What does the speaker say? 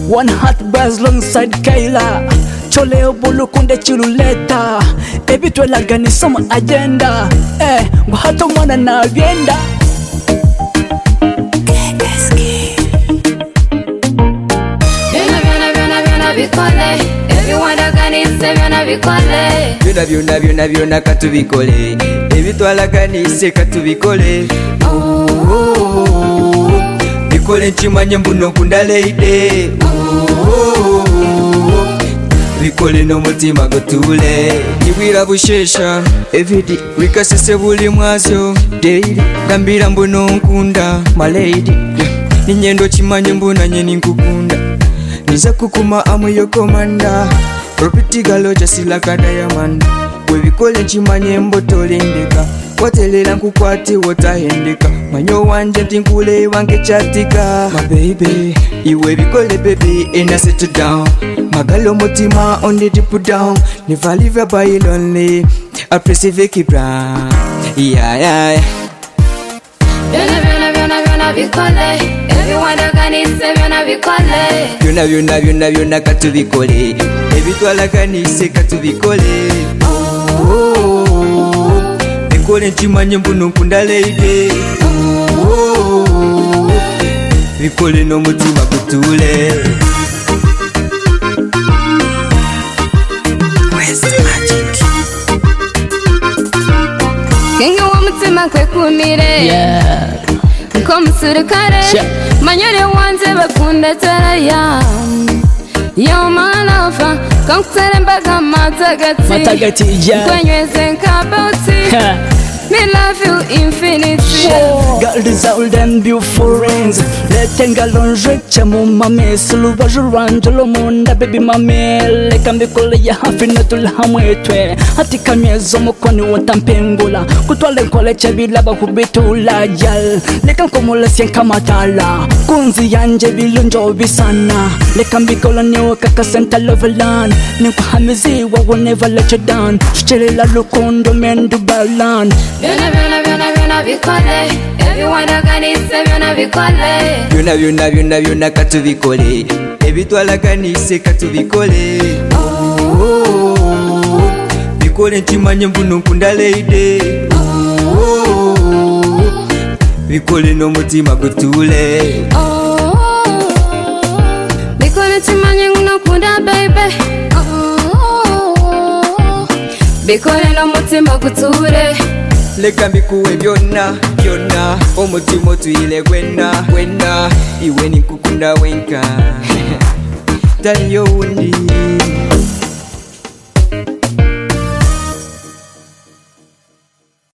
One heart bars alongside Kayla. Chole obulukunde chiluleta. Ebi twelagani some agenda. Nguhato mwana na vyenda. Everyone aganise byona bikole. Byona katubikole. Ebitwalaganise katubikole. Bikole nchimanye mbuno nkunda lady. Bikole n'umutima gutule. Nibwira bushesha everyday wikasese buli mwazo daily. Gambira mbuno nkunda my lady. Ninyendo chimanye mbunanye ninkukunda. Niza kukuma amu yo komanda. Property galo just like a diamond. We bikole nchimanye mbotolendeka. Watelela nkukwati wotahendeka. Manyo wanje tinkule wange chatika. My baby, iwe bikole baby and I settle down. Magalo motima on the deep down. Never leave by lonely. I perceive keep round. Yeah. Byona bikole. Everyone aganise byona bikole. Byona katubikole. Ebitwalaganise katubikole. Bikole nchimanye mbuno nkunda lady. Bikole n'umutima gutule. Genge wa mutima kwe kumire. Nko musirikare. Manyore wanze bakunda taraya. Yo malafa kankutare mbaga matagati kwenyweze nkaboti. Me love you infinity. Girl dissolved and beautiful rings. Letenga lonje chamu mame. Suluba juranje lo munda baby mame. Leka mbikole ya hafi netul hamwetwe. Hatika myezo mokoni watampengula. Kutwale nkole chabila bakubitula jal. Leka nkomule sienka matala. Kunzi yanje bilunjo bisana. Leka mbikola niwe kaka senta lovelan. Ninku hamizi wa will never let you down. Shchelela lukondo mendu balan. Byona bikole. Everyone aganise byona bikole. Byona katubikole. Ebitwalaganise katubikole. Bikole nchimanye mbuno nkunda lady. Bikole n'umutima gutule. Bikole nchimanye mbuno nkunda baby. Bikole n'umutima gutule. Leka mbikuwe byona omutima otuyile gwena iwe ninkukunda wenka taliyo wundi.